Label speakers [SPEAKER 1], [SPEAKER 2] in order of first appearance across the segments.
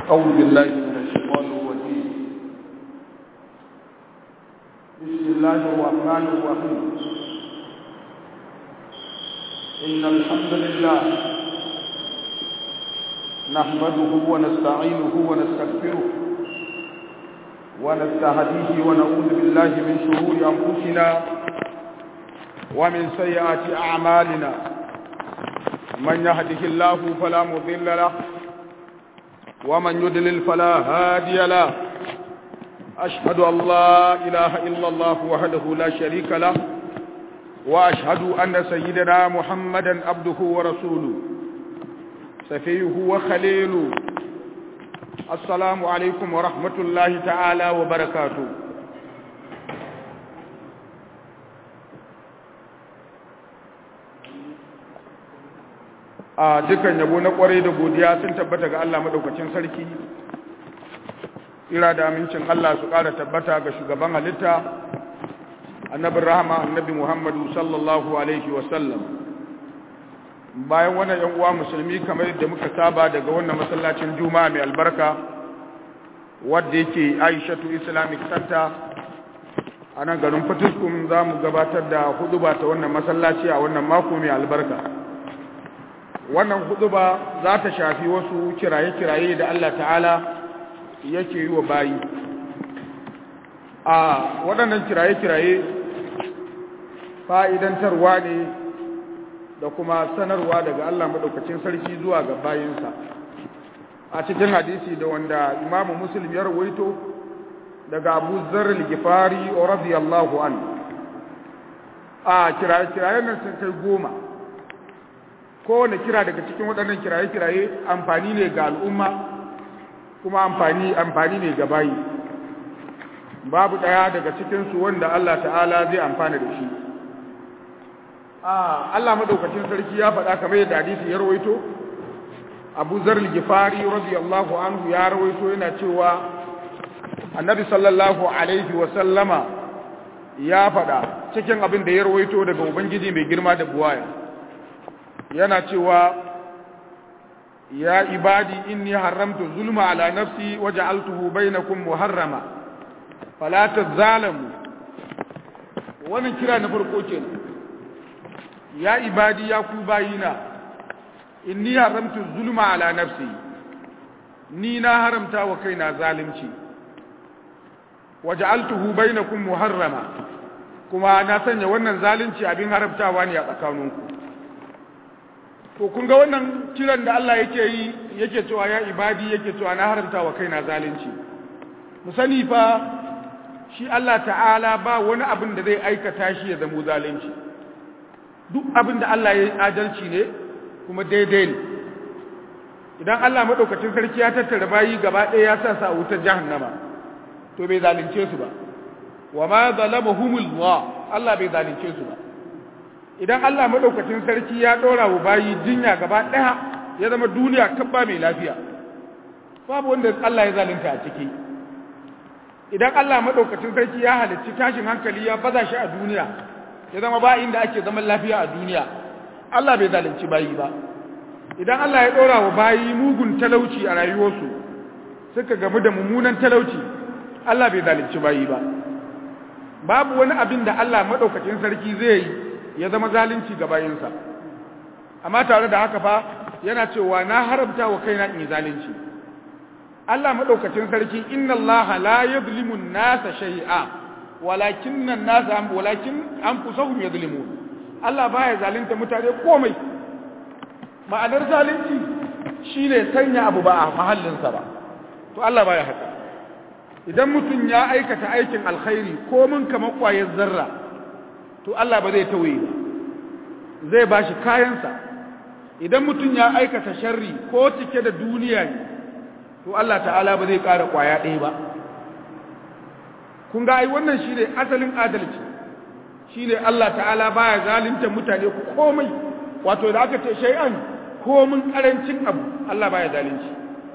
[SPEAKER 1] أعوذ بالله من الشيطان الرجيم. بسم الله الرحمن الرحيم. إن الحمد لله نحمده ونستعينه ونستغفره ونستهديه ونعوذ بالله من شرور أنفسنا ومن سيئات أعمالنا. من يهده الله فلا مضل له ومن يضلل فلا هادي له. أشهد أن لا إله إلا الله وحده لا شريك له وأشهد أن سيدنا محمدا عبده ورسوله سفيه وخليله. السلام عليكم ورحمة الله تعالى وبركاته. a dukan yabo na kwarai da godiya sun tabbata ga Allah madaukakin sarki, ira da amincin Allah su ƙara tabbata ga shugaban halitta annabin rahama annabi Muhammadu sallallahu alaihi wasallam. Bayan wannan yan uwa musulmi, kamar yadda muka saba daga wannan masallacin juma'a mai albarka wadda yake Aishatu Islamic Center a nan garin Fatiskum, za mu gabatar da huduba ta wannan masallaci a wannan mako mai albarka. Wannan huduba za ta shafi wasu kiraye-kiraye da Allah ta'ala yake yi wa bayi. A waɗannan kiraye-kiraye fa'idantarwa ne da kuma sanarwa daga Allah maɗaukacin sarki zuwa ga bayinsa. A cikin hadisi da wanda Imamu Muslim ya rawaito daga Abu Zarr al-Ghifari radiyallahu anhu. A kiraye-kirayen nan sun kai 10. Kowane kira daga cikin waɗannan kiraye-kiraye amfani ne ga al'umma, kuma amfani ne ga bayi. Babu ɗaya daga cikinsu wanda Allah ta'ala zai amfana da shi. Allah maɗaukacin sarki ya faɗa kamar yadda hadisi ya rawaito. Abu Zarr al-Ghifari radiyallahu anhu ya rawaito yana cewa Annabi sallallahu alaihi wa sallama ya faɗa cikin abin da ya rawaito daga Ubangiji mai girma da buwaya. Yana cewa ya ibadi inni haramtu zulma ala nafsi waja'altuhu bainakum muharrama fala tazalamu. Wannan kira na farko kenan. Ya ibadi, ya ku bayina, inni haramtu zulma ala nafsi, ni na haramta wa kaina zalunci, waja'altuhu bainakum muharrama, kuma na sanya wannan zalunci abin haramtawa ne a tsakaninku. To kun ga wannan kiran da Allah yake yi, yake cewa ya ibadi, yake cewa na haramta wa kaina zalunci. Mu sani fa shi Allah ta'ala ba wani abin da zai aikata shi ya zama zalunci. Duk abin da Allah ya yi adalci ne kuma daidai ne. Idan Allah madaukakin sarki ya tattara bayi gaba ɗaya ya sa su a wutar jahannama, to bai zalunce su ba. Wa ma zalamahumullah, Allah bai zalunce su ba. Idan Allah madaukakin sarki ya dora wa bayi jinya gaba daya, ya zama duniya kabba mai lafiya, babu wanda Allah ya zalunta a ciki. Idan Allah madaukakin sarki ya halicci tashin hankali ya baza shi a duniya, ya zama ba inda ake zaman lafiya a duniya, Allah bai zalunci bayi ba. Idan Allah ya dora wa bayi mugun talauci a rayuwarsu, suka gamu da mummunan talauci, Allah bai zalunci bayi ba. Babu wani abin da Allah madaukakin sarki zai yi ya zama zalunci ga bayinsa. Amma tare da haka fa yana cewa na haramta wa kaina in zalunci. Allah madaukakin sarki, inna Allah la yuzlimu an-nasa shay'a walakin anfusahum yuzlimun. Allah baya zalunta mutane komai. Ma'anar zalunci shine sanya abu ba a mahallinsa ba. To Allah baya haka. Idan mutum ya aikata aikin alkhairi ko mun kamar kwayar zarra, to Allah ba zai tawaye ba, zai ba shi kayansa. Idan mutum ya aikata sharri ko cike da duniya ne, to Allah ta'ala ba zai ƙara ƙwaya ɗaya ba. Kun ga ai wannan shi ne asalin adalci, shi ne Allah ta'ala baya zalunta mutane komai. Wato da aka ce shay'an komin ƙarancin abu, Allah baya zalunci.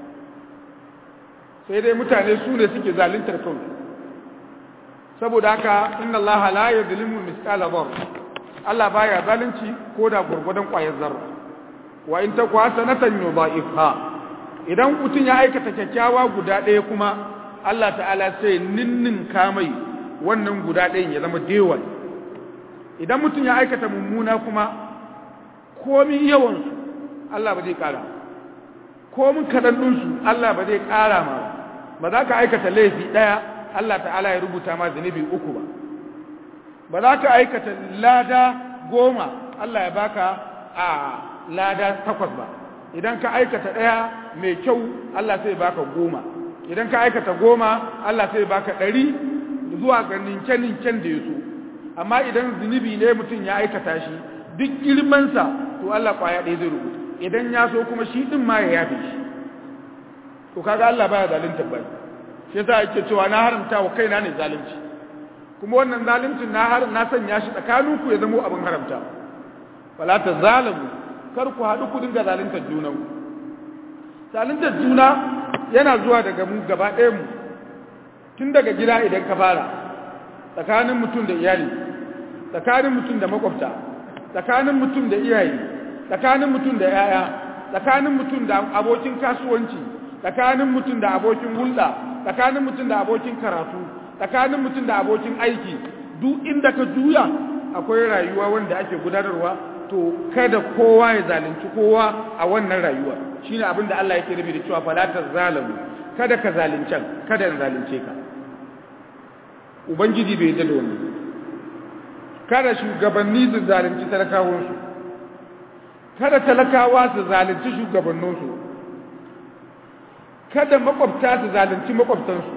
[SPEAKER 1] Sai dai mutane su ne suke zaluntar kansu. Saboda haka inna Allah la yuzlimu mithqala dharr, Allah baya zalunci ko da gurgudan ƙwayar zarra. Wa in takwa sanatan yudha'ifha, idan mutum ya aikata kyakkyawa guda ɗaya kuma Allah ta'ala sai ninnin kamai wannan guda ɗayan ya zama dewan. Idan mutum ya aikata mummuna kuma komin yawansu Allah ba zai ƙara, komin kaɗan ɗinsu Allah ba zai ƙara ma ba za ka aikata laifi ɗaya Allah ta'ala ya rubuta ma zunubi 3 ba, ba za ka aikata lada 10 Allah ya baka a lada 8 ba. Idan ka aikata ɗaya mai kyau Allah sai baka 10, idan ka aikata 10 Allah sai baka 100 zuwa ga ninken da ya so. Amma idan zunubi ne mutum ya aikata shi duk girmansa to Allah kwaya ɗaya zai rubuta, idan ya so kuma shi ɗin ma ya yafe shi. To kaga Allah baya zalunta bai, shi yasa yake cewa na haramta wa kaina ne zalunci, kuma wannan zaluncin na sanya shi tsakaninku ya zama abin haramta. Wala ta zalamu, kar ku haɗu ku dinga zaluntar junanku. Zaluntar juna yana zuwa daga mu gaba ɗaya mu, tun daga gida idan ka fara, tsakanin mutum da iyali, tsakanin mutum da makwabta, tsakanin mutum da iyaye, tsakanin mutum da yaya, tsakanin mutum da abokin kasuwanci, tsakanin mutum da abokin hulɗa, tsakanin mutum da abokin karatu, tsakanin mutum da abokin aiki, duk inda ka juya akwai rayuwa wanda ake gudanarwa. To kada kowa ya zalunci kowa a wannan rayuwa, shine abin da Allah yake nufi da cewa fala tazalamu, kada ka zalunce, kada in zalunce ka. Ubangiji bai yarda da wannan. Kada shugabanni su zalunci talakawansu, kada talakawa su zalunci shugabanninsu, kada makwabta su zalunci makwabtansu,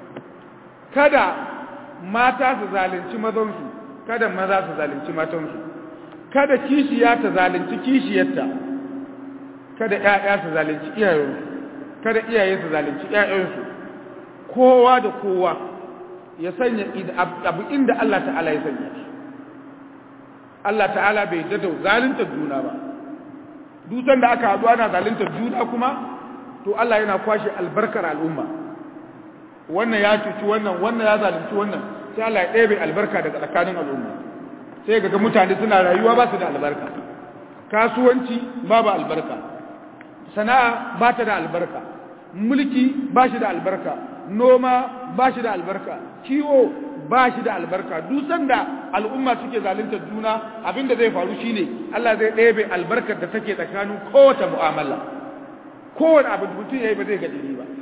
[SPEAKER 1] kada mata su zalunci mazansu, kada maza su zalunci matansu, kada kishiya ta zalunci kishiyarta, kada ƴaƴa su zalunci iyayensu, kada iyaye su zalunci ƴaƴansu. Kowa da kowa ya sanya abu inda Allah ta'ala ya sanya shi. Allah ta'ala bai da zalunta juna ba. Dutan da aka haɗu ana zalunta juna kuma to Allah yana kwashe albarkar al'umma. Wannan ya cuci wannan, wannan ya zalunci wannan, sai Allah ya ɗebe albarka daga tsakanin al'umma. Sai ga mutane suna rayuwa ba su da albarka, kasuwanci babu albarka, sana'a ba ta da albarka, mulki ba shi da albarka, noma ba shi da albarka, kiwo ba shi da albarka. Duk sanda al'umma suke zalunta juna abinda zai faru shine Allah zai ɗebe albarkar da take tsakanin kowace mu'amala, kowane abu da mutum yayi ba zai gaji ba.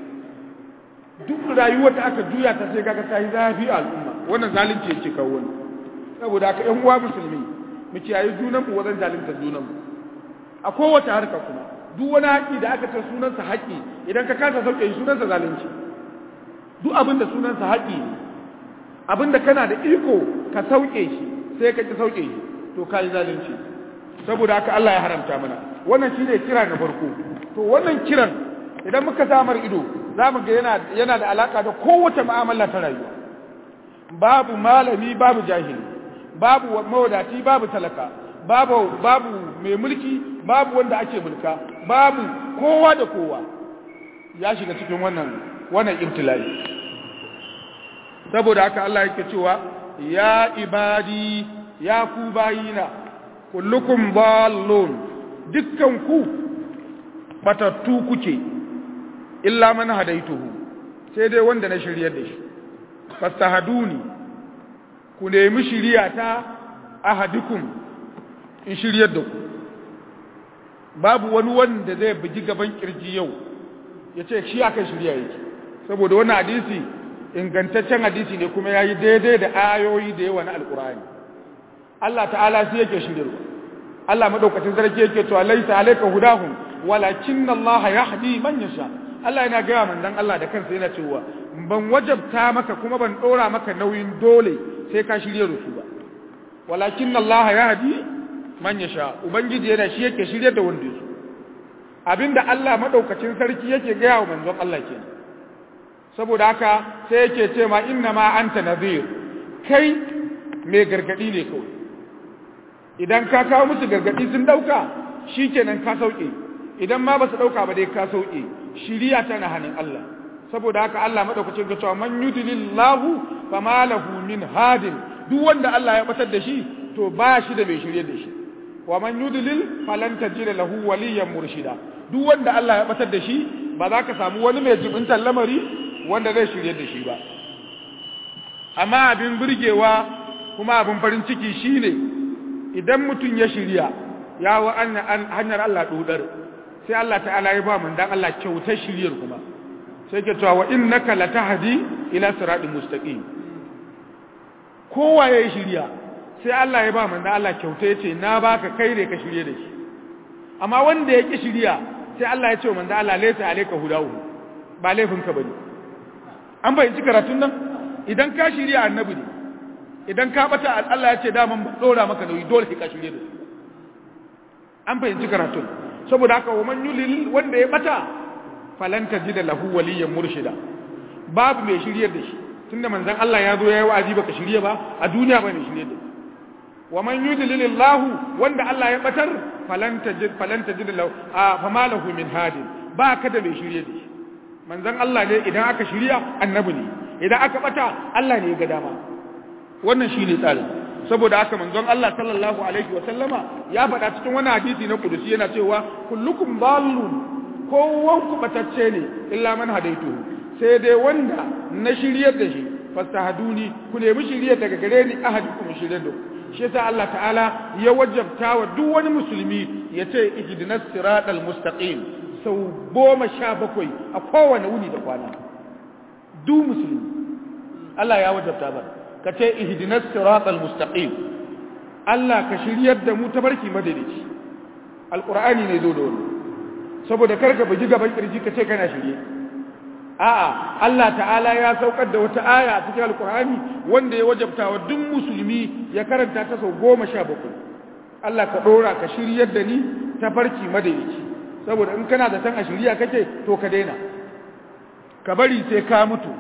[SPEAKER 1] Duk rayuwar da aka juya ta sai kaga ta yi zafi a al'umma, wannan zalunci yake kawo wani. Saboda haka ƴan uwa musulmi mu kiyaye junanmu wajen zalunta junanmu a kowace harka. Kuma duk wani haƙi da aka ce sunansa haƙi, idan ka kasa sauke shi sunansa zalunci. Duk abin da sunansa haƙi, abin da kana da iko ka sauke shi sai ka ki sauke shi, to ka yi zalunci. Saboda haka Allah ya haramta mana. Wannan shine kira na farko. To wannan kiran idan muka samar ido za mu ga yana da alaka da kowace mu'amala ta rayuwa. Babu malami babu jahili, babu mawadaci babu talaka, babu mai mulki babu wanda ake mulka, babu kowa da kowa ya shiga cikin wannan ibtilai. Saboda haka Allah yake cewa ya ibadi, ya ku bayina, kullukum dallun, dukkan ku batattu kuke, illa man hadaituhu, sai dai wanda na shiryar da shi. Fastahaduni, ku nemi shiriya ta ahadukum in shiryar da ku. Babu wani wanda zai bugi gaban kirji yau ya ce shi akan shirya yake, saboda wannan hadisi ingantaccen hadisi ne kuma yayi daidai da ayoyi da yawa na alkur'ani. Allah ta'ala shi yake shiryarwa. Allah madaukakin sarki yake cewa laisa alayka hudahum walakinna Allah yahdi man yasha. Allah yana gaya manzon Allah da kansa yana cewa ban wajabta maka kuma ban dora maka nauyin dole sai ka shirye da su ba, walakin Allah yahdi man yasha. Ubangiji yana shi yake shirye da wanda yake. Abinda Allah madaukakin sarki yake gaya wa manzon Allah kenan. Saboda haka sai yake ce ma inna ma anta nadhir, kai mai gargadi ne kawai. Idan ka kawo musu gargadi sun dauka shikenan ka sauke, idan ma ba su dauka ba dai ka sauke. Shiriya tana hannun Allah. Saboda haka Allah madaukakin ga cewa man yudlillahu fama lahu min hadin, duk wanda Allah ya batar da shi to ba shi da mai shirye da shi. Wa man yudlil falan tajida lahu waliyan murshida, duk wanda Allah ya batar da shi ba za ka samu wani mai jibintar lamari wanda zai shirye da shi ba. Amma abin burgewa kuma abin farin ciki shine idan mutum ya shirya ya wa hanyar Allah dodar sai Allah ta'ala ya ba mun dan Allah kyautar shiryar kuma sai ke cewa wa innaka latahdi ila siratin mustaqim. Kowa ya shirya sai Allah ya ba mun dan Allah kyauta yace na baka kai ne ka shirye da shi. Amma wanda ya ki shirya sai Allah ya ce manzo Allah laysa alayka hudahu ba laifinka bane. An bayyana karatun nan idan ka shirya annabi ne idan ka bata Allah ya ce daman dora maka nauyi dole ka shirye da su. An fahimci karatun saboda haka wa man yulil wanda ya bata falan tajida lahu waliyyan murshida babu mai shiryar da shi tunda manzon Allah ya zo yayi wa'azi baka shirye ba a duniya ba mai shirye da shi. Wa man yudlilillahu wanda Allah ya batar falan tajid lahu fama lahu min hadin ba ka da mai shirye da shi. Manzon Allah ne idan aka shirya annabi ne idan aka bata Allah ne ya ga dama. Wannan shine tsarin saboda haka manzon Allah sallallahu alaihi wa sallama ya faɗa cikin wani hadisi na kudusi yana cewa kullukum dallun kowan ku batacce ne illa man hadaituhu sai dai wanda na shiryar da shi fastahaduni ku nemi shiryar daga gare ni ahadukum shiryar da shi yasa Allah ta'ala ya wajabta wa duk wani musulmi ya ce ihdinas siratal mustaqim sau 17 a kowane wuni da kwana duk musulmi Allah ya wajabta ba ka ce ihdinas siratal mustaqim Allah ka shiryar da mu tabarki madalici alqur'ani ne zo da wannan saboda karka bugi gaban kirji ka ce kana shirye a'a Allah ta'ala ya saukar da wata aya a cikin alqur'ani wanda ya wajabta wa duk musulmi ya karanta ta sau 17 Allah ka dora ka shiryar da ni tabarki madalici saboda in kana da san a shiriya kake to ka daina ka bari sai ka mutu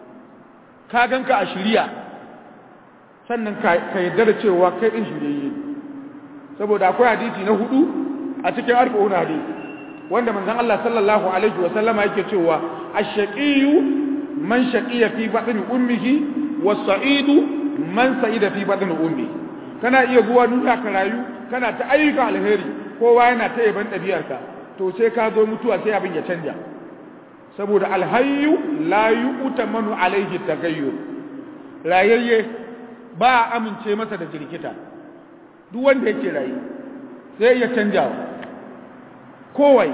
[SPEAKER 1] ka ganka a shiriya sannan ka yarda da cewa kai din shirye saboda akwai hadisi na 4 a cikin arba'un hadisi wanda manzon Allah sallallahu alaihi wa sallama yake cewa ash-shaqiyyu man shaqiya fi batni ummihi was-sa'idu man sa'ida fi batni ummihi kana iya zuwa duniya ka rayu kana ta ayyuka alheri kowa yana ta yaban ɗabi'arka to sai ka zo mutuwa sai abin ya canja saboda alhayyu la yu'tamanu alaihi tagayyur rayayye ba amince masa da jirkita duk wanda yake rayu sai ya canja kowai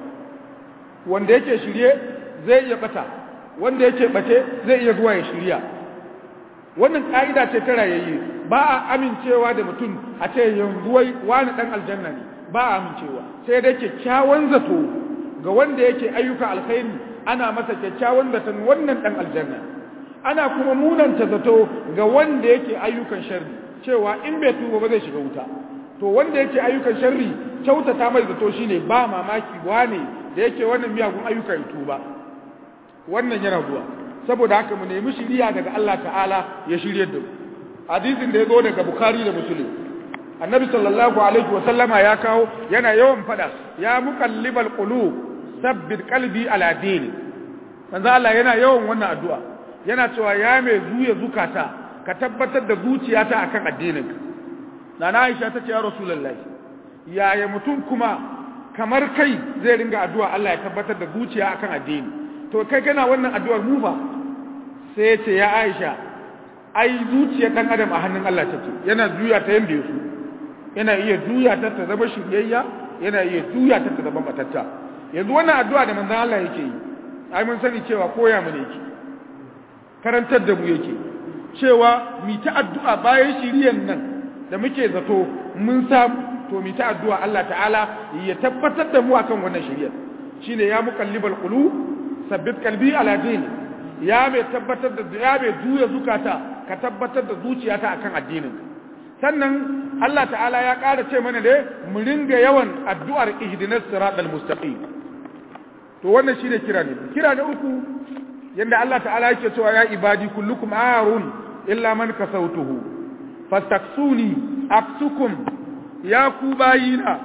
[SPEAKER 1] wanda yake shirye zai iya bata wanda yake bace zai iya zuwa ya shirya wannan kaida ce ta rayayye ba a amincewa da mutum a ce yanzu wani dan aljanna ne ba a amincewa sai dai kyakkyawan zato ga wanda yake ayyuka alkhairi ana masa kyakkyawan zaton wannan dan aljanna ana kuma munanta zato ga wanda yake ayyukan sharri cewa in bai tuba ba zai shiga wuta to wanda yake ayyukan sharri kyautata mai zato shine ba mamaki wane da yake wannan miyagun ayyukan tuba wannan yana zuwa saboda haka mu nemi shiriya daga Allah ta'ala ya shiryar da mu hadisin da yazo daga Bukhari da Muslim annabi sallallahu alaihi wa sallama ya kawo yana yawan fada ya muqallibal qulub sabbit qalbi ala din manzo Allah yana yawan wannan addu'a yana cewa ya mai zuya zukata ka tabbatar da zuciyata akan addininka nana Aisha tace ya rasulullahi yaya mutum kuma kamar kai zai ringa addu'a Allah ya tabbatar da zuciya akan addini to kai kana wannan addu'ar mu ba sai ya ce ya Aisha ai zuciyar dan adam a hannun Allah take yana juya ta yanda yake yana iya juya ta ta zama shiryayya yana iya juya ta ta zama matatta yanzu wannan addu'a da manzon Allah yake yi ai mun sani cewa koya mu ne yake karantar da mu yake cewa mi ta addu'a bayan shiriyan nan da muke zato mun samu to mi ta addu'a Allah ta'ala ya tabbatar da mu akan wannan shiriyar shine ya muqallibal qulub sabbit qalbi ala dini ya mai tabbatar da ya mai juya zukata ka tabbatar da zuciyata akan addinin sannan Allah ta'ala ya ƙara ce mana da mu ringa yawan addu'ar ihdinas siratal mustaqim to wannan shine kira na uku yanda Allah ta'ala yake cewa ya ibadi kullukum arun illa man kasautuhu fastaksuni aksukum ya ku bayina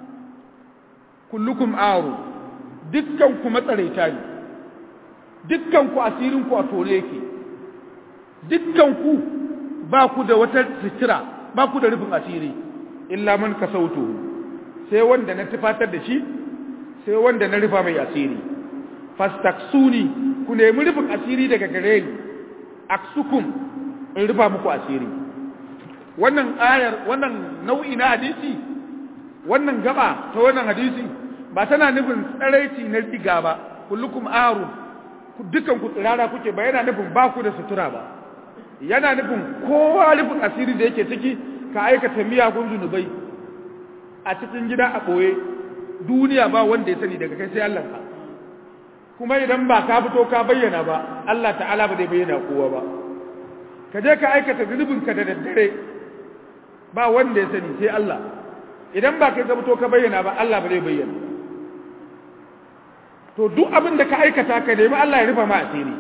[SPEAKER 1] kullukum aru dukkan ku matsaraita ne dukkan ku asirin ku a tore yake dukkan ku ba ku da wata sitira ba ku da rufin asiri illa man kasautuhu sai wanda na tufatar da shi sai wanda na rufa mai asiri fastaksuni ku nemi rufin asiri daga gare ni aksukum in rufa muku asiri. Wannan ayar, wannan nau'i na hadisi, wannan gaba ta wannan hadisi ba tana nufin tsaraici na riga ba, kullukum arun, dukan ku tsirara kuke ba, yana nufin ba ku da sutura ba, yana nufin kowa rufin asiri da yake ciki ka aikata miyagun zunubai a cikin gida a ɓoye, duniya ba wanda ya sani daga kai sai Allah ka. Kuma idan ba ka fito ka bayyana ba, Allah ta'ala ba zai bayyana kowa ba. Ka je ka aikata zunubinka da daddare ba wanda ya sani sai Allah. Idan ba kai ka fito ka bayyana ba, Allah ba zai bayyana. To duk abin da ka aikata ka nemi Allah ya rufa ma asiri.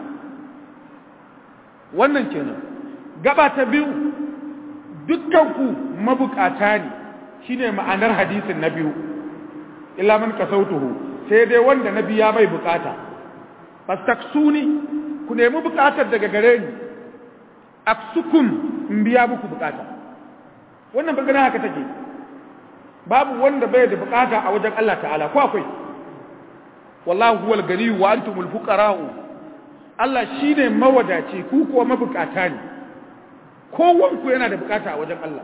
[SPEAKER 1] Wannan kenan. Gaba ta biyu, dukkanku mabukata ne, shine ma'anar hadisin na biyu. Illa man kasautuhu, sai dai wanda nabi ya bai bukata. Fastaksuni, ku nemi bukatar daga gare ni. Aksukum, in biya muku bukata. Wannan bagana haka take. Babu wanda bai da bukata a wajen Allah ta'ala, ko akwai? Wallahu huwal gani wa antumul fuqara'u. Allah shine mawadaci, ku kuwa mabukata ne. Kowanku yana da bukata a wajen Allah.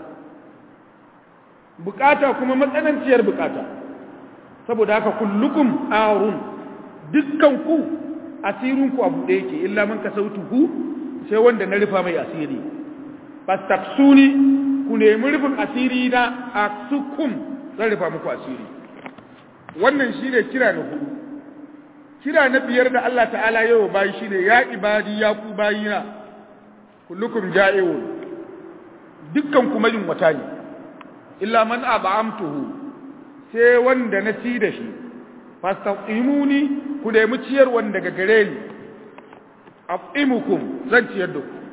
[SPEAKER 1] Bukata kuma matsananciyar bukata. Saboda haka kullukum arun, dukkanku asirinku a buɗe yake, illa man kasautuhu, sai wanda na rufa mai asiri. Fastaksuni, ku nemi rufin asiri na aksukum, zan rufa muku asiri. Wannan shine kira na hudu. Kira na biyar da Allah ta'ala yau bayi shine ya ibadi ya ku bayina, kullukum ja'iun, dukkan kuma yin wata ne, illa man ab'amtuhu, sai wanda na ci da shi. Fastaqimuni, ku nemi ciyar wanda daga gare ni, afimukum, zan ciyar da ku.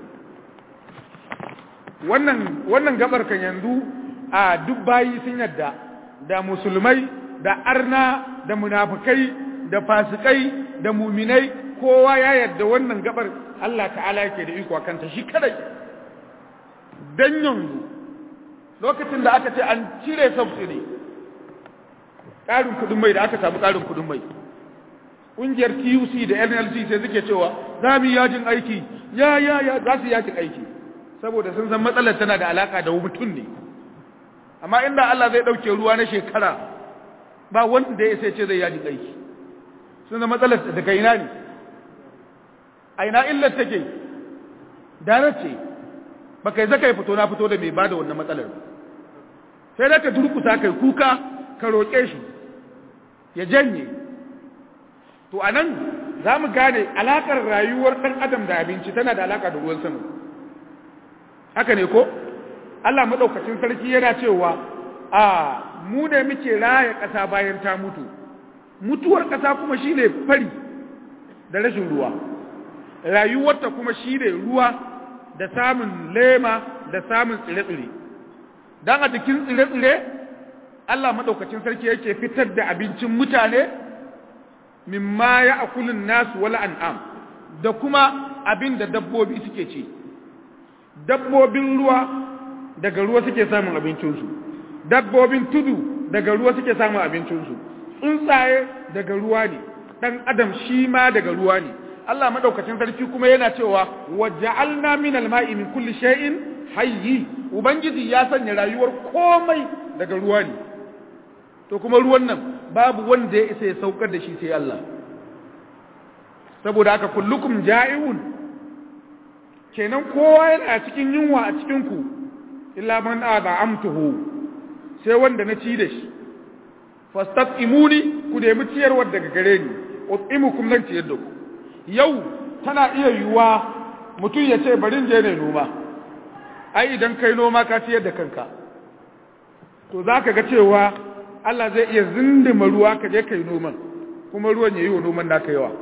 [SPEAKER 1] Wannan gabar kan yanzu a duk bayi sun yadda, da musulmai da arna da munafikai da fasikai da muminai, kowa ya yadda wannan gabar Allah ta'ala yake da iko kanta shi kadai. Dan yanzu lokacin da aka ce an cire subsidy, ƙarin kudin mai da aka samu ƙarin kudin mai, ƙungiyar TUC da NLC sai suke cewa za mu yi yajin aiki, za su yajin aiki, saboda sun san matsalar tana da alaka da mutum ne. Amma inda Allah zai ɗauke ruwa na shekara, ba wanda ya sai ce zai yajin aiki. Sun san matsalar daga ina ne, a ina illar take, darar ce, ba kai zaka yi fito na fito da mai ba da wannan matsalar. Sai da ka durkusa kai kuka, ka roƙe shi, ya janye. To a nan za mu gane alaƙar rayuwar ɗan adam da abinci tana da alaƙa da ruwan sama. Haka ne ko? Allah maɗaukacin sarki yana cewa, mu ne muke raya ƙasa bayan ta mutu. Mutuwar ƙasa kuma shi ne fari da rashin ruwa. Rayuwarta kuma shi ne ruwa da samun lema da samun tsire-tsire. Don a jikin tsire-tsire, Allah maɗaukacin sarki yake fitar da abincin mutane, mimma ya akulun nasu wala an'am, da kuma abin da dabbobi suke ci. Dabbobin ruwa daga ruwa suke samun abincinsu, dabbobin tudu daga ruwa suke samun abincinsu, tsuntsaye daga ruwa ne, ɗan adam shi ma daga ruwa ne. Allah maɗaukacin sarki kuma yana cewa waja'alna minal ma'i min kulli shay'in hayyi, ubangiji ya sanya rayuwar komai daga ruwa ne. To kuma ruwan nan babu wanda ya isa ya saukar da shi sai Allah. Saboda haka kullukum ja'iun, kenan kowa yana cikin yunwa a cikin ku, illa man ad'amtuhu, sai wanda na ci da shi. Fastaqimuni, ku nemi ciyarwar daga gare ni, utimukum lan ciyar da ku. Yau tana iya yiwuwa mutum ya ce bari je ne noma, ai idan kai noma ka ciyar da kanka, to za ka ga cewa Allah zai iya zindima ruwa ka je kai noman, kuma ruwan ya yi wa noman naka yawa.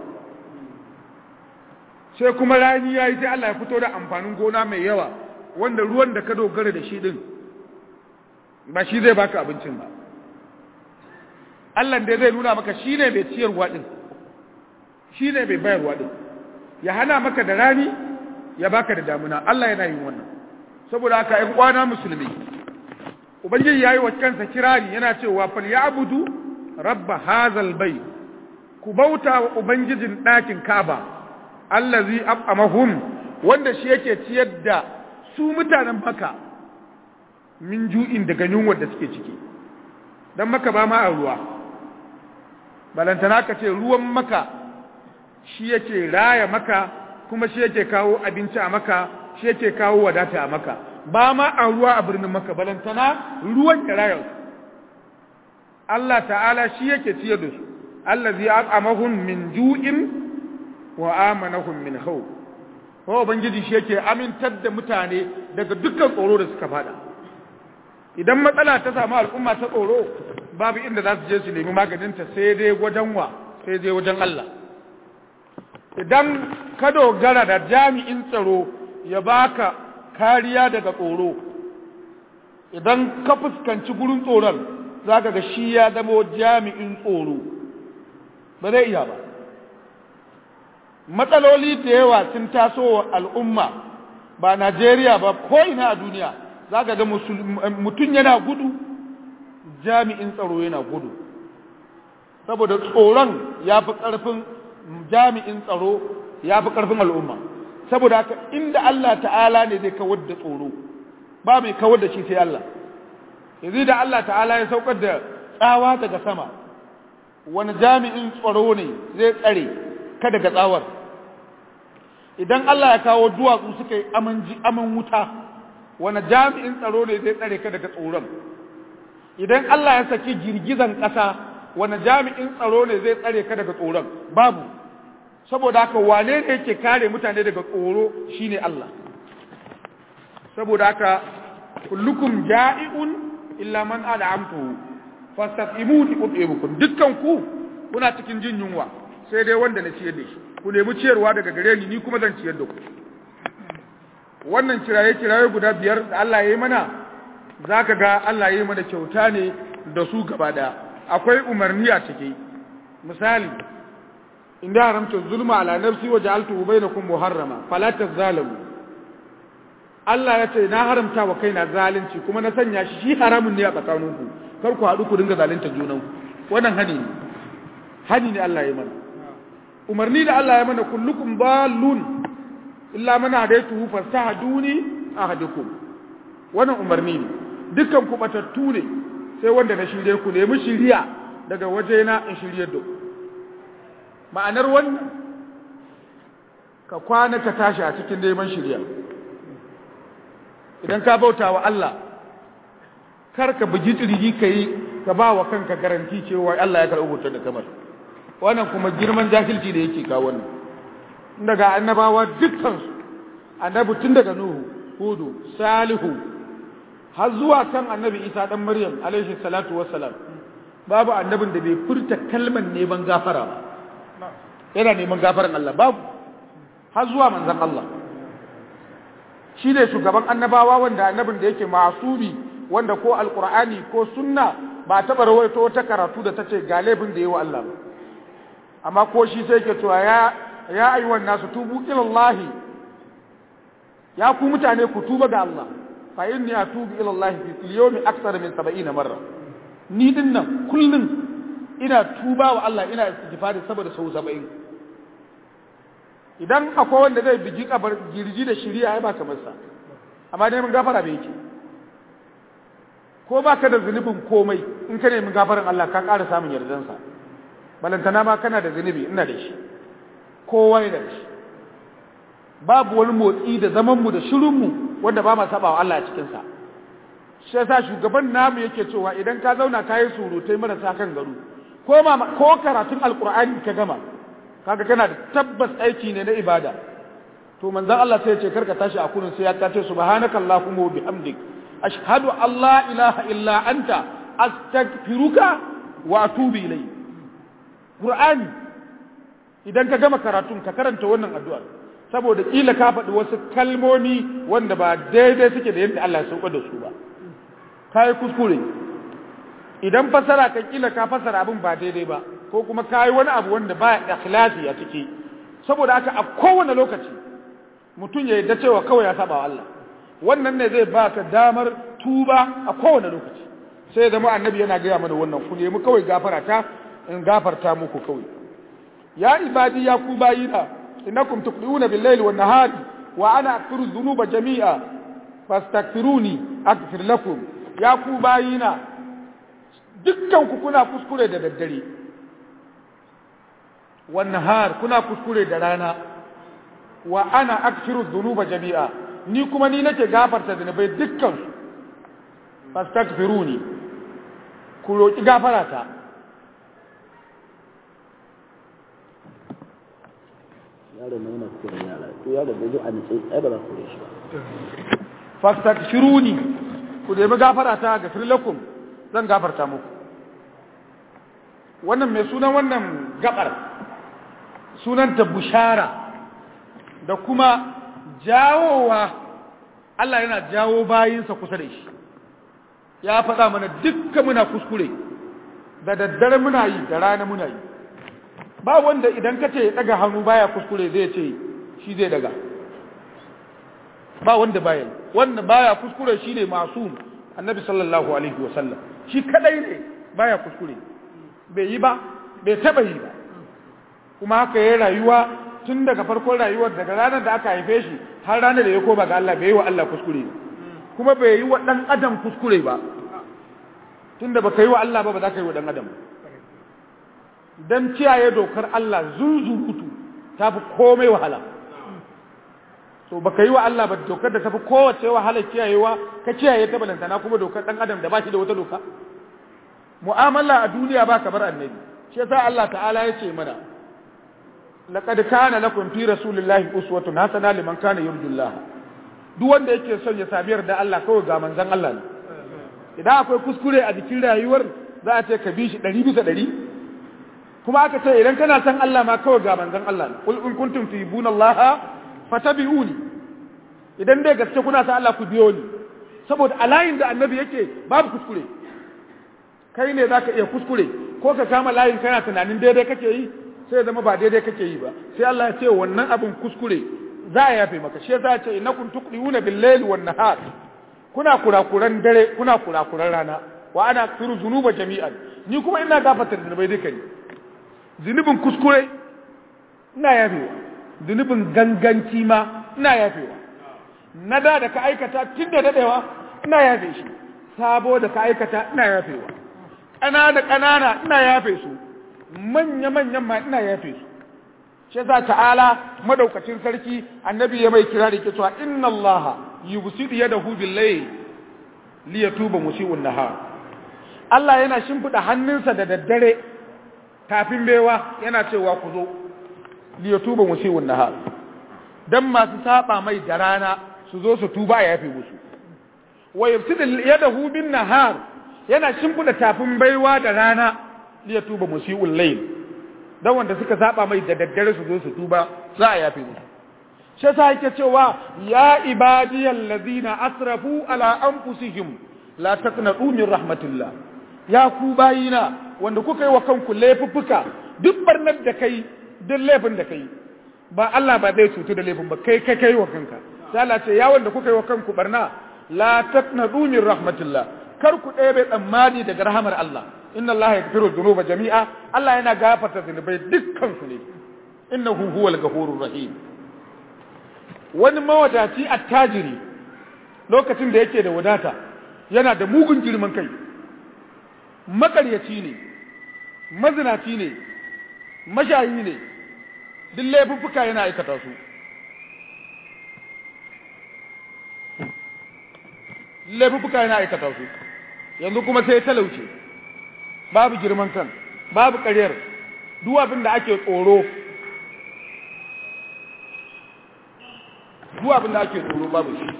[SPEAKER 1] Sai kuma rani ya yi sai Allah ya fito da amfanin gona mai yawa, wanda ruwan da ka dogara da shi din ba shi zai baka abincin ba. Allah dai zai nuna maka shi ne mai ciyarwa din, shi ne mai bayarwa din, ya hana maka da rani ya baka da damuna. Allah yana yin wannan. Saboda haka ƴan kwana musulmi, ubangiji yayi wa kansa kirari yana cewa fal ya'budu rabb hadzal bayt, ku bauta wa ubangijin ɗakin Kaaba allazi at'amahum wanda shi yake ciyar da su mutanen Makka min ju'in daga yunwar da suke ciki dan Makka ba ma a ruwa balantana ka ce ruwan Makka shi yake raya Makka kuma shi yake kawo abinci a Makka shi yake kawo wadata a Makka ba ma a ruwa a birnin Makka balantana ruwan ya raya Allah ta'ala shi yake ciyar da su allazi at'amahum min ju'in wa amanahum min khawf ko ubangiji shi yake amintar da mutane daga dukkan tsoro da suka fada idan matsala ta samu al'umma ta tsoro babu inda za su je su nemi maganin ta sai dai wajen wa sai dai wajen Allah idan ka dogara da jami'in tsaro ya baka kariya daga tsoro idan ka fuskanci gurin tsoron zaka ga shi ya zama jami'in tsoro ba zai iya ba matsaloli da yawa sun taso wa al'umma ba Najeriya ba ko ina a duniya zaka ga mutum yana gudu jami'in tsaro yana gudu saboda tsoron ya fi ƙarfin jami'in tsaro ya fi ƙarfin al'umma saboda haka inda Allah ta'ala ne zai kawar da tsoro ba mai kawar da shi sai Allah yanzu da Allah ta'ala ya saukar da tsawa daga sama wani jami'in tsaro ne zai tsare ka daga tsawar idan Allah ya kawo duwatsu suka yi aman wuta wani jami'in tsaro ne zai tsare ka daga tsoron idan Allah ya saki girgizan ƙasa wani jami'in tsaro ne zai tsare ka daga tsoron babu saboda haka wane ne yake kare mutane daga tsoro shine Allah saboda haka kullukum ja'iun illa man al'amtu fastaqimuni ubibukum dukkan ku kuna cikin jin yunwa sai dai wanda na ciyar da shi ku nemi ciyarwa daga gare ni kuma zan ciyar da ku wannan kiraye guda biyar da Allah ya yi mana zaka ga Allah ya yi mana kyauta ne da su gaba daya akwai umarni a ciki misali inda haramta zulma ala nafsi wa ja'altu bainakum muharrama fala tazalamu Allah ya ce na haramta wa kaina zalunci kuma na sanya shi haramun ne a tsakaninku kar ku haɗu ku dinga zalunta junanku wannan hani ne Allah ya mana umarni da Allah ya mana kullukum dallun illa man hadaytuhu fastahduni ahadukum wannan umarni ne dukkan ku batattu ne sai wanda na shirye ku nemi shiriya daga wajena in shirye da ku ma'anar wannan ka kwana ka tashi a cikin neman shiriya idan ka bauta wa Allah kar ka bugi tsirigi kai ka ba wa kanka garanti cewa Allah ya karɓi bautar da kamar wannan kuma girman jahilci da yake kawo wannan daga annabawa dukkan su annabi tun daga Nuhu Hudu Salihu har zuwa kan annabi Isa dan Maryam alaihi salatu wassalam babu annabin da bai furta kalman neman gafara ba yana neman gafaran Allah babu har zuwa manzon Allah shi ne shugaban annabawa wanda annabin da yake masumi wanda ko alqur'ani ko sunna ba taɓa rawaito wata karatu da tace ga laifin da yayi wa Allah ba amma ko shi sai yake cewa ya ayyuhan nasu tubu ila Allah ya ku mutane ku tuba ga Allah fa inni atubu ila Allah fi yawmi akthar min 70 marra ni dinnan kullun ina tuba wa Allah ina istighfari saboda sau 70 idan akwai wanda zai bigi kabar girji da shari'a ai ba kamar sa amma dai mun gafara bai yake ko baka da zunubin komai in ka nemi gafaran Allah ka ƙara samun yardansa balantana ma kana da zunubi ina da shi kowa yana da shi babu wani motsi da zaman mu da shirin mu wanda ba ma saba wa Allah a cikin sa shi yasa shugaban namu yake cewa idan ka zauna kai surutai marasa kan garu ko karatun alqur'ani ka gama kaga kana da tabbas aiki ne na ibada to manzon Allah sai ya ce karka tashi a kunin sai ya kace subhanakallahumma wa bihamdik ashhadu an la ilaha illa anta astaghfiruka wa atubu ilayk qur'ani idan ka gama karatun ka karanta wannan addu'a saboda kila ka faɗi wasu kalmomi wanda ba daidai suke da yadda Allah ya sauka da su ba kai kuskure idan fasara ka kila ka fasara abin ba daidai ba ko kuma kai wani abu wanda ba ikhlasi a ciki saboda haka a kowane lokaci mutum ya yarda cewa kawai ya saba wa Allah wannan ne zai baka damar tuba a kowane lokaci sai da mu annabi yana gaya mana wannan ku nemi kawai gafara ta in gafarta muku kawai ya ibadi ya ku bayina innakum tuqdiuna bil-layli wan-nahari wa ana aghfiru dhunuba jami'a fastaghfiruni aghfir lakum. Ya ku bayina dukkan ku kuna kuskure da daddare, wan-nahar kuna kuskure da rana, wa ana aghfiru dhunuba jami'a ni kuma ni nake gafarta zunubai dukkan su. fastaghfiruni ku roki gafarata.
[SPEAKER 2] yaro ne yana cikin yara to yaro bai zo a nace ai ba za ku shi ba.
[SPEAKER 1] fastaghfiruni ku nemi gafarata gafir lakum zan gafarta muku. wannan mai sunan wannan gabar sunanta bushara da kuma jawowa. Allah yana jawo bayinsa kusa da shi. Ya faɗa mana dukkan muna kuskure, da daddare muna yi da rana muna yi. Ba wanda idan ka ce ya ɗaga hannu baya kuskure zai ce shi zai daga. Ba wanda baya yi. Wanda baya kuskure shi ne masum Annabi sallallahu alaihi wasallam. Shi kadai ne baya kuskure. Bai yi ba, bai taɓa yi ba. Kuma haka ya rayuwa tun daga farkon rayuwar, daga ranar da aka haife shi har ranar da ya koma ga Allah bai yi wa Allah kuskure ba, kuma bai yi wa ɗan adam kuskure ba. Tun da baka yi wa Allah ba za ka yi wa ɗan adam. Dan kiyaye dokar Allah zunzurutu ta fi komai wahala. To baka yi wa Allah ba dokar da ta fi kowace wahala kiyayewa ka kiyaye ta balantana kuma dokar ɗan adam da ba shi da wata doka. Mu'amala a duniya ba kamar annabi. Shi yasa Allah ta'ala ya ce mana laqad kana lakum fi rasulillahi uswatun hasana liman kana yarjullah. Duk wanda yake son ya sami yarda Allah kawai ga manzon Allah ne. Idan akwai kuskure a cikin rayuwar za a ce ka bi shi 100%. Kuma aka ce idan kana son Allah ma kawai ga manzon Allah ne. Qul in kuntum tuhibbuna Allah fatabi'uni. Idan dai gaske kuna son Allah ku biyo ni. Saboda alayin da annabi yake babu kuskure. Kai ne zaka iya kuskure ko ka kama layin kana tunanin daidai kake yi sai zama ba daidai kake yi ba, sai Allah ya ce wannan abin kuskure za a yafe maka. Shi yasa ya ce innakum tuqdiuna bil-layli wan-nahar, kuna kurakuran dare kuna kurakuran rana, wa ana aghfiru dhunuba jami'an ni kuma ina gafarta zunubai duka ne. Zunubin kuskure ina yafewa, zunubin ganganci ma ina yafewa, nada da ka aikata tun da dadewa ina yafe shi, sabo da ka aikata ina yafewa, ƙanana ina yafe su, manya-manyan ma ina yafe su. Shi yasa ta'ala madaukakin sarki annabi ya mai kira da ke cewa inna Allah yubsidu yadahu bil-layl li yatuba musii'un nahar. Allah yana shimfida hannunsa da daddare kafin bewa yana cewa ku zo li yatuba musii'un nahar, dan masu saba mai da rana su zo su tuba ya yafe musu. Wa yubsidu yadahu bin-nahar, yana shimfida tafin baiwa da rana li yatuba musii'ul layl, dan wanda suka saba mai da daddare su zo su tuba za a yafe musu. Shi yasa yake cewa ya ibadiyal ladina asrafu ala anfusihim la taqnatu min rahmatillah. Ya ku bayina wanda kuka yi wa kanku laifuffuka, duk barnar da kai, duk laifin da kai, ba Allah ba zai cutu da laifin ba, kai wa kanka. Sai Allah ce ya wanda kuka yi wa kanku barna la taqnatu min rahmatillah, kar ku ɗebe tsammani daga rahamar Allah. Inna Allah yaghfiru dhunuba jami'a, Allah yana gafarta zunubai dukkan su ne. Innahu huwal ghafurur rahim. Wani mawadaci attajiri lokacin da yake da wadata yana da mugun girman kai, makaryaci ne, mazinaci ne, mashayi ne, duk laifuffuka yana aikata su. Laifuffuka yana aikata su. Yanzu kuma sai talauce, babu girman kan, babu ƙaryar, duk abin da ake tsoro, babu shi.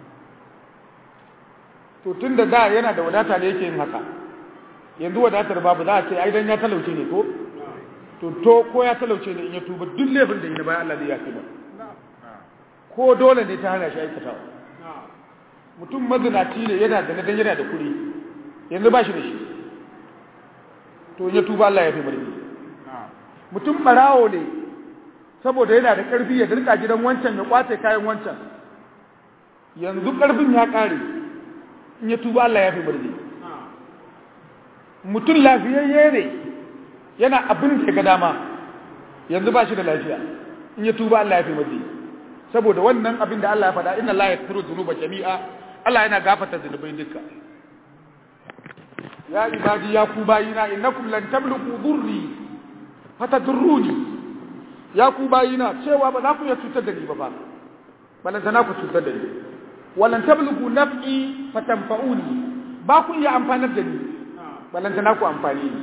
[SPEAKER 1] To tun da yana da wadata da yake yin haka, yanzu wadatar babu, za a ce ai dan ya talauce ne ko? To ko ya talauce ne in ya tuba duk laifin da yi na bayan Allah zai yafe ba. Ko dole ne ta hana shi aikatawa. Mutum mazinaci ne yana da nadan yana da kuɗi, yanzu ba shi da shi. To in ya tuba Allah ya fi marmi. Mutum barawo ne saboda yana da ƙarfi ya dirka gidan wancan ya kwace kayan wancan, yanzu ƙarfin ya ƙare, in ya tuba Allah ya fi marmi. Mutum lafiyayye ne yana abin da ga dama, yanzu ba shi da lafiya in ya tuba Allah ya fi masa saboda wannan abin da Allah ya faɗa inna Allah yaghfiru dhunuba jami'a Allah yana gafarta zunubai duka ya ibadi ya ku bayina innakum lan tablughu dhurri fatadurruni ya ku bayina cewa ba za ku iya cutar da ni ba balantana ku cutar da ni walan tablughu naf'i fatanfa'uni ba ku iya amfanar da ni balantana ku amfani ni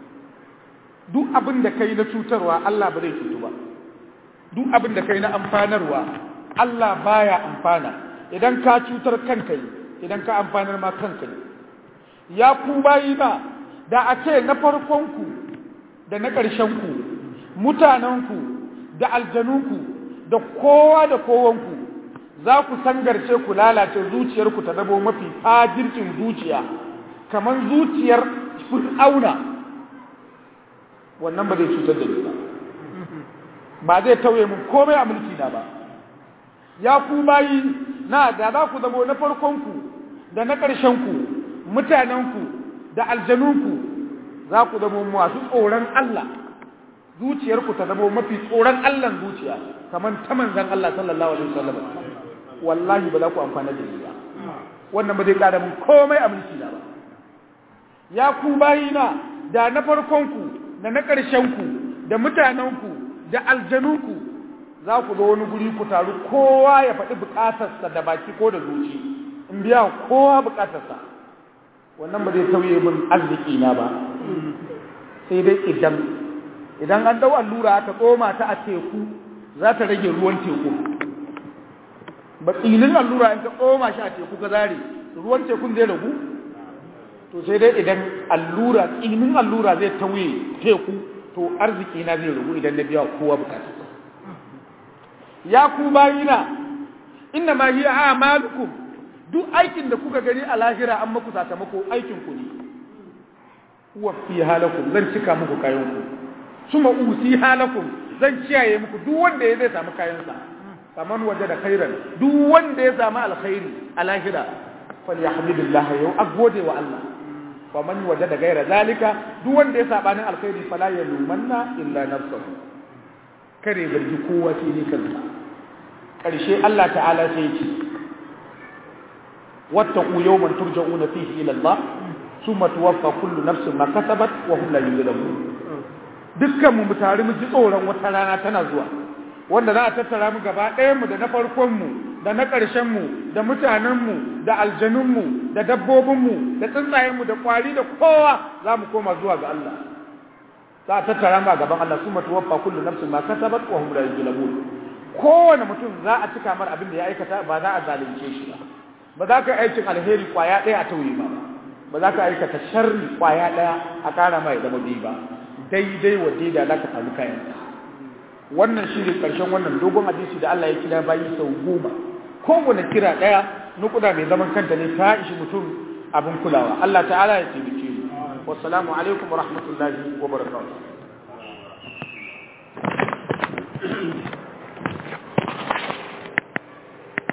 [SPEAKER 1] duk abin da kai na cutarwa Allah ba zai cutu ba duk abin da kai na amfanarwa Allah baya amfana idan ka cutar kanka ne idan ka amfanar ma kanka ne ya ku bayina da a ce na farkonku da na ƙarshenku mutanenku da aljanunku da kowa da kowanku za ku sangarce ku lalace zuciyarku ta zabo mafi fajircin zuciya kamar zuciyar fir'auna wannan ba zai cutar da ni ba zai tauye mun komai a mulki na ba ya ku bayi na da za ku zamo na farkonku da na ƙarshenku mutanenku da aljanunku za ku zamo masu tsoron Allah zuciyarku ta zamo mafi tsoron Allah zuciya kamar ta manzon Allah sallallahu alaihi wasallam wallahi ba za ku amfana da ni ba wannan ba zai ƙara mun komai a mulki na ba ya ku bayi na da na farkonku da na ƙarshenku da mutanenku da aljanunku za ku zo wani guri ku taru kowa ya faɗi buƙatarsa da baki ko da zuci in biya kowa buƙatarsa wannan ba zai tauye min arziki na ba sai dai idan an dau allura aka tsoma ta a teku za ta rage ruwan teku ba tsinin allura in ka tsoma shi a teku ka zare ruwan tekun zai ragu to sai dai idan tsinin allura zai tauye teku to arziki na zai ragu idan na biya kowa buƙatarsa ya ku bayina inna ma hiya a'malukum duk aikin da kuka gani a lahira an muku sakamako aikin ku ne wa fi halakum zan cika muku kayan ku suma usi halakum zan ciyaye muku duk wanda ya zai samu kayan sa kaman wajada khairan duk wanda ya samu alkhairi a lahira falyahmidillah yau agode wa Allah wa man wajada gaira zalika duk wanda ya sabanin alkhairi fala yalumanna illa nafsuhu kare zargi kowa sai ne kansa karshe Allah ta'ala sai ce wattaqu yawman turja'una fihi ila Allah thumma tuwaffa kullu nafsin ma kasabat wa hum la yuzlamun dukkan mu mutare mu ji tsoron wata rana tana zuwa wanda za a tattara mu gaba ɗayan mu da na farkon mu da na ƙarshen mu da mutanen mu da aljanun mu da dabbobin mu da tsuntsayen mu da kwari da kowa za mu koma zuwa ga Allah za a tattara mu a gaban Allah thumma tuwaffa kullu nafsin ma kasabat wa hum la yuzlamun kowane mutum za a cika mar abin da ya aikata ba za a zalunce shi ba za ka aikin alheri kwaya ɗaya a tauye ba za ka aikata sharri kwaya ɗaya a ƙara mai da mabi ba daidai wa daida za ka samu kayan wannan shi ne ƙarshen wannan dogon hadisi da Allah ya kira bayi sau 10 kowane kira ɗaya nukuda mai zaman kanta ne ta ishi mutum abin kulawa Allah ta'ala ya taimake mu wassalamu alaikum wa rahmatullahi wa barakatuh